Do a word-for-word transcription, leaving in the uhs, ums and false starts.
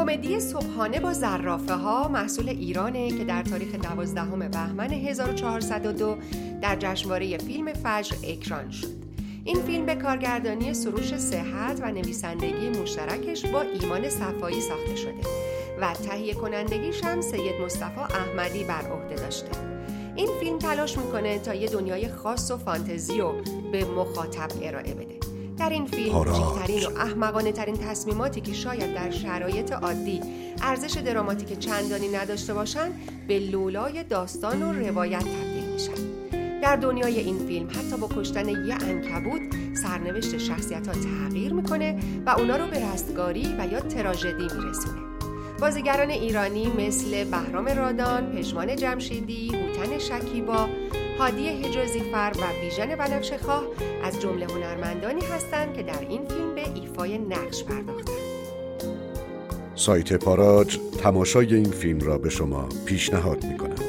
کمدی صبحانه با زرافه ها محصول ایرانه که در تاریخ دوازدهم بهمن هزار و چهارصد و دو در جشنواره فیلم فجر اکران شد. این فیلم به کارگردانی سروش صحت و نویسندگی مشترکش با ایمان صفایی ساخته شده و تهیه کنندگیش هم سید مصطفی احمدی بر عهده داشته. این فیلم تلاش میکنه تا یه دنیای خاص و فانتزی رو به مخاطب ارائه بده. در این فیلم جیترین و احمقانه ترین تصمیماتی که شاید در شرایط عادی ارزش دراماتیک چندانی نداشته باشن به لولای داستان و روایت تبدیل میشن. در دنیای این فیلم حتی با کشتن یه عنکبوت سرنوشت شخصیت‌ها تغییر میکنه و اونا رو به رستگاری و یا تراژدی میرسونه. بازیگران ایرانی مثل بهرام رادان، پژمان جمشیدی، هوتن شکیبا، هادی حجازیفر و بیژن بنفشه‌خواه از جمله هنرمندانی هستند که در این فیلم به ایفای نقش پرداختند. سایت پاراج تماشای این فیلم را به شما پیشنهاد می‌کند.